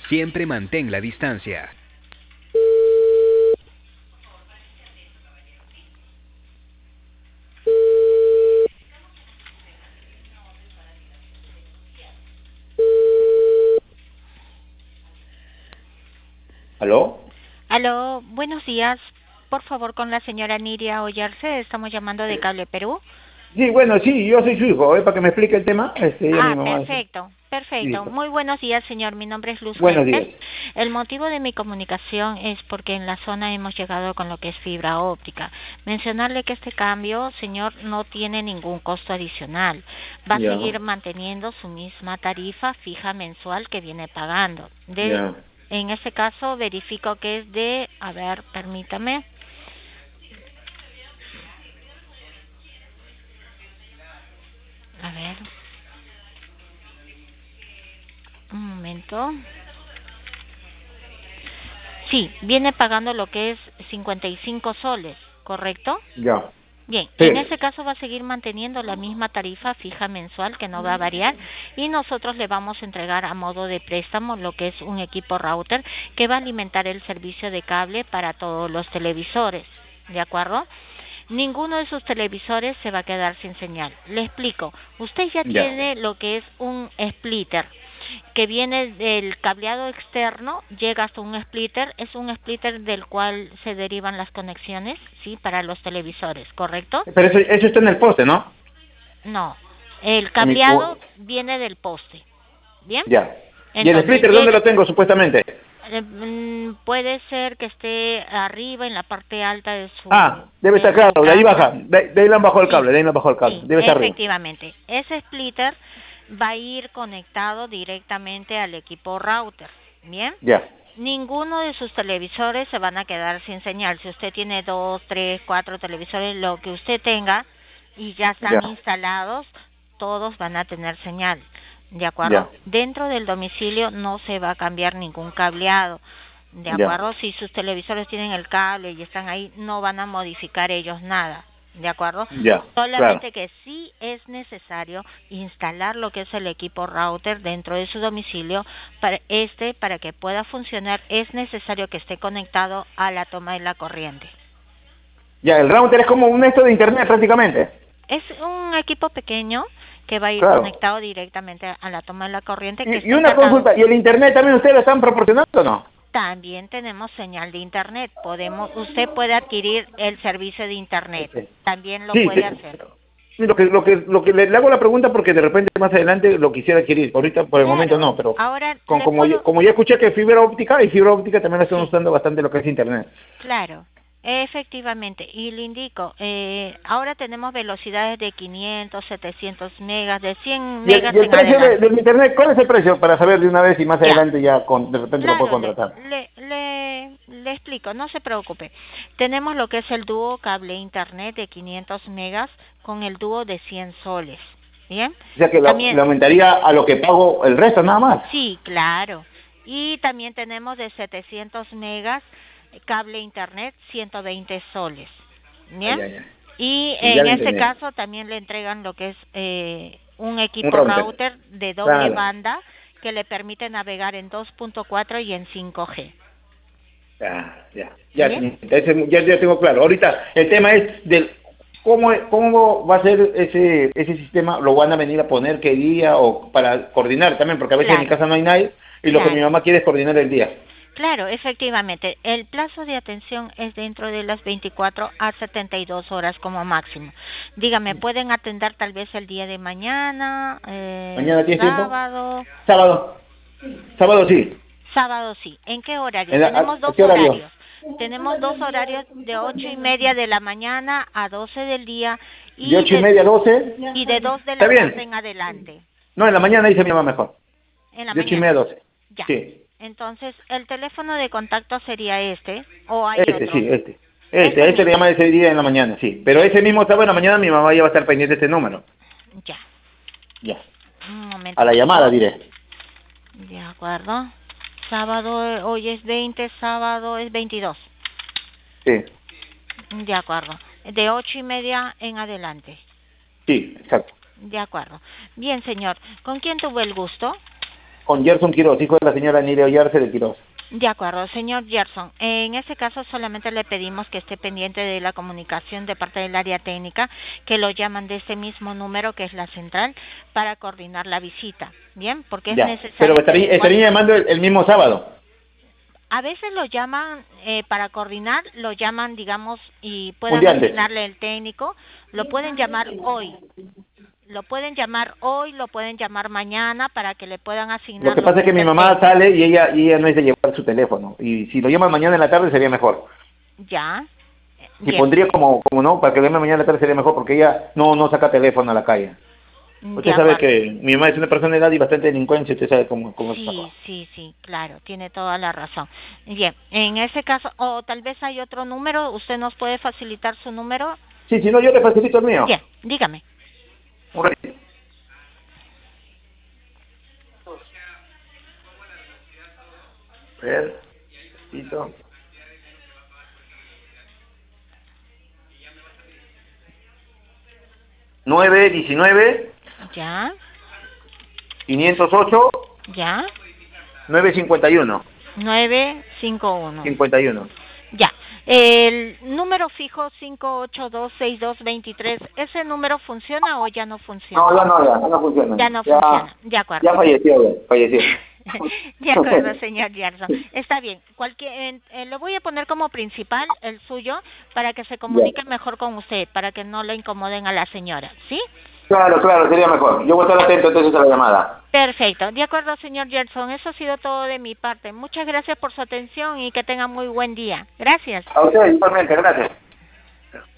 Siempre mantén la distancia. ¿Aló? Aló, buenos días. Por favor, con la señora Niria Ollarse, estamos llamando de Cable Perú. Sí, bueno, sí, yo soy su hijo. Para que me explique el tema, ella mi mamá. Perfecto, perfecto. Listo. Muy buenos días, señor. Mi nombre es Luz Buenos Fuentes. días. El motivo de mi comunicación es porque en la zona hemos llegado con lo que es fibra óptica. Mencionarle que este cambio, señor, no tiene ningún costo adicional. Va a Ya, seguir manteniendo su misma tarifa fija mensual que viene pagando. ya. En este caso, verifico que es de, a ver, permítame. A ver, un momento. Sí, viene pagando lo que es 55 soles, ¿correcto? Ya. Bien, en Sí. ese caso va a seguir manteniendo la misma tarifa fija mensual que no va a variar y nosotros le vamos a entregar a modo de préstamo lo que es un equipo router que va a alimentar el servicio de cable para todos los televisores, ¿de acuerdo? Ninguno de sus televisores se va a quedar sin señal. Le explico, usted ya Ya. tiene lo que es un splitter que viene del cableado externo, llega hasta un splitter, es un splitter del cual se derivan las conexiones, ¿sí? Para los televisores, ¿correcto? Pero eso está en el poste, ¿no? No, el En mi, cableado viene del poste, ¿bien? ya. ¿Y el Entonces, splitter dónde lo tengo, supuestamente? puede ser que esté arriba en la parte alta Debe de estar su claro, de ahí baja. casa. De ahí le han bajado el Sí, cable, de ahí le han bajado el cable. sí, Debe estar arriba. efectivamente. Ese splitter va a ir conectado directamente al equipo router, ¿bien? Ya. Ninguno de sus televisores se van a quedar sin señal. Si usted tiene 2, 3, 4 televisores, lo que usted tenga y ya están Ya. instalados, todos van a tener señal, ¿de acuerdo? Ya. Dentro del domicilio no se va a cambiar ningún cableado, ¿de Ya. acuerdo? Si sus televisores tienen el cable y están ahí, no van a modificar ellos nada, ¿de acuerdo? Ya. Claro. Solamente que sí es necesario instalar lo que es el equipo router dentro de su domicilio. Para que pueda funcionar es necesario que esté conectado a la toma de la corriente. Ya, el router es como un esto de internet prácticamente. Es un equipo pequeño que va a ir Claro. conectado directamente a la toma de la corriente que Y está una encargado. consulta, ¿y el internet también ustedes lo están proporcionando o no? También tenemos señal de internet. Usted puede adquirir el servicio de internet. Este. También lo Sí, puede hacer. lo que le hago la pregunta porque de repente más adelante lo quisiera adquirir. Ahorita por el momento Claro. no, pero Ahora con, le como, puedo. como ya escuché que fibra óptica, y fibra óptica también la están Sí. usando bastante lo que es internet. Claro, efectivamente. Y le indico, ahora tenemos velocidades de 500, 700 megas, de 100 megas Y el en precio adelante. del internet, ¿cuál es el precio? Para saber de una vez y más Ya, adelante ya de repente lo puedo claro, contratar. le explico, no se preocupe. Tenemos lo que es el dúo cable internet de 500 megas con el dúo de 100 soles. ¿Bien? O sea que También, le aumentaría a lo que pago el resto nada más. sí, claro. Y también tenemos de 700 megas cable internet 120 soles. Ay, ¿Bien? ay, ay. Y Sí, ya en lo este entendí. caso también le entregan lo que es un Un equipo router. router de doble Claro. banda que le permite navegar en 2.4 y en 5G. Ya, ¿Bien? sí, ya tengo claro. Ahorita el tema es del cómo va a ser ese sistema, lo van a venir a poner qué día o para coordinar también, porque a veces en mi Claro, casa no hay nadie y lo que mi claro. mamá quiere es coordinar el día. Claro, efectivamente. El plazo de atención es dentro de las 24 a 72 horas como máximo. Dígame, ¿pueden atender tal vez el día de mañana, ¿Mañana tienes tiempo? sábado? Sábado. Sábado sí. Sábado sí. ¿En qué horario? Tenemos ¿A dos qué horario? horarios. Tenemos dos horarios de 8:30 de la mañana a 12 del día De y 8:30 a 12. de 2 de Está la tarde bien. en adelante. No, en la mañana dice mi mamá mejor. En la De 8:30 a mañana. 12. Ya. Sí. Entonces, el teléfono de contacto sería este o hay Este, otro. sí, este. Este Este le mismo. llama ese día en la mañana, sí. Pero Ya. ese mismo sábado en la mañana mi mamá ya va a estar pendiente de este número. Ya. Ya. Un momento, A la por llamada favor. diré. De acuerdo. Sábado, hoy es 20, sábado es 22. Sí, De acuerdo. De 8:30 en adelante. sí, exacto. De acuerdo. Bien, señor. ¿Con quién tuvo el gusto? con Gerson Quiroz, hijo de la señora Nidia Ollarse de Quiroz. De acuerdo, señor Gerson. En ese caso solamente le pedimos que esté pendiente de la comunicación de parte del área técnica, que lo llaman de ese mismo número que es la central para coordinar la visita. Bien, porque es Ya, necesario. pero estaría llamando el mismo sábado. A veces lo llaman para coordinar, lo llaman, digamos, y Un pueden día antes. asignarle el técnico. Lo pueden llamar hoy. Lo pueden llamar hoy, lo pueden llamar mañana para que le puedan asignar. Lo que pasa es que mi mamá sale y ella no es de llevar su teléfono. Y si lo llama mañana en la tarde sería mejor. Ya. Y Bien. pondría como no, para que lo llame mañana en la tarde sería mejor porque ella no saca teléfono a la calle. Usted sabe que mi mamá es una persona de edad y bastante delincuencia, usted sabe cómo es. Sí, claro, tiene toda la razón. Bien, en ese caso, o tal vez hay otro número, ¿usted nos puede facilitar su número? Sí, si no, yo le facilito el mío. Bien, dígame. Un ratito. A ver, listo. (919) Ya. 508 Ya. 951. 951. 51. Ya. El número fijo 5826223, ¿ese número funciona o ya no funciona? No, no funciona. Ya no funciona. De acuerdo. Ya falleció. De acuerdo, señor Gerson. Está bien. Lo voy a poner como principal, el suyo, para que se comunique mejor con usted, para que no le incomoden a la señora, ¿sí? Claro, sería mejor. Yo voy a estar atento entonces a la llamada. Perfecto. De acuerdo, señor Gerson. Eso ha sido todo de mi parte. Muchas gracias por su atención y que tenga muy buen día. Gracias. A usted igualmente, gracias.